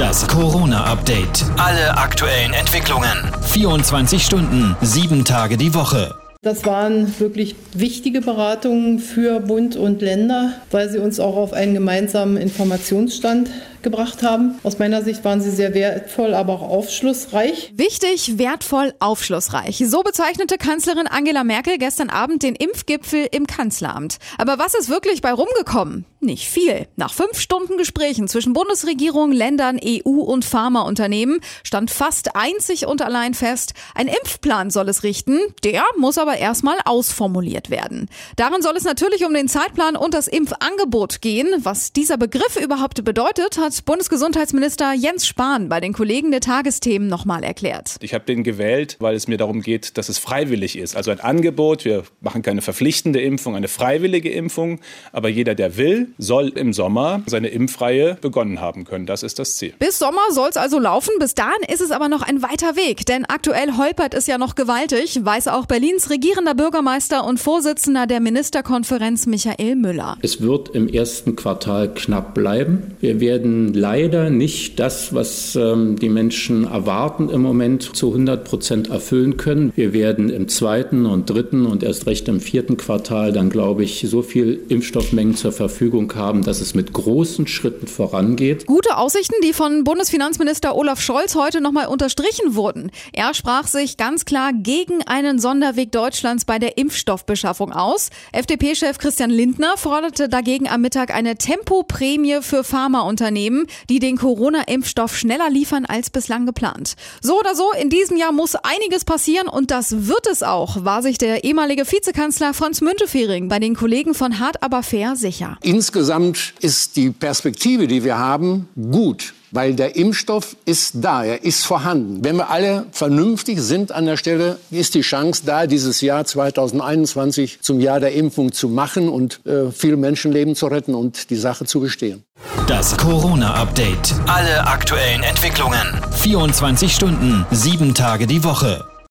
Das Corona-Update. Alle aktuellen Entwicklungen. 24 Stunden, 7 Tage die Woche. Das waren wirklich wichtige Beratungen für Bund und Länder, weil sie uns auch auf einen gemeinsamen Informationsstand gebracht haben. Aus meiner Sicht waren sie sehr wertvoll, aber auch aufschlussreich. Wichtig, wertvoll, aufschlussreich. So bezeichnete Kanzlerin Angela Merkel gestern Abend den Impfgipfel im Kanzleramt. Aber was ist wirklich bei rumgekommen? Nicht viel. Nach 5 Stunden Gesprächen zwischen Bundesregierung, Ländern, EU und Pharmaunternehmen stand fast einzig und allein fest, ein Impfplan soll es richten. Der muss aber erstmal ausformuliert werden. Darin soll es natürlich um den Zeitplan und das Impfangebot gehen. Was dieser Begriff überhaupt bedeutet, hat Bundesgesundheitsminister Jens Spahn bei den Kollegen der Tagesthemen nochmal erklärt. Ich habe den gewählt, weil es mir darum geht, dass es freiwillig ist. Also ein Angebot, wir machen keine verpflichtende Impfung, eine freiwillige Impfung. Aber jeder, der will, soll im Sommer seine Impfreihe begonnen haben können. Das ist das Ziel. Bis Sommer soll es also laufen. Bis dahin ist es aber noch ein weiter Weg. Denn aktuell holpert es ja noch gewaltig, weiß auch Berlins regierender Bürgermeister und Vorsitzender der Ministerkonferenz Michael Müller. Es wird im ersten Quartal knapp bleiben. Wir werden leider nicht das, was die Menschen erwarten im Moment, zu 100% erfüllen können. Wir werden im zweiten und dritten und erst recht im vierten Quartal dann, glaube ich, so viel Impfstoffmengen zur Verfügung haben, dass es mit großen Schritten vorangeht. Gute Aussichten, die von Bundesfinanzminister Olaf Scholz heute nochmal unterstrichen wurden. Er sprach sich ganz klar gegen einen Sonderweg Deutschlands bei der Impfstoffbeschaffung aus. FDP-Chef Christian Lindner forderte dagegen am Mittag eine Tempoprämie für Pharmaunternehmen, die den Corona-Impfstoff schneller liefern als bislang geplant. So oder so, in diesem Jahr muss einiges passieren und das wird es auch, war sich der ehemalige Vizekanzler Franz Müntefering bei den Kollegen von Hart aber fair sicher. Insgesamt ist die Perspektive, die wir haben, gut. Weil der Impfstoff ist da, er ist vorhanden. Wenn wir alle vernünftig sind an der Stelle, ist die Chance da, dieses Jahr 2021 zum Jahr der Impfung zu machen und viele Menschenleben zu retten und die Sache zu bestehen. Das Corona-Update. Alle aktuellen Entwicklungen. 24 Stunden, 7 Tage die Woche.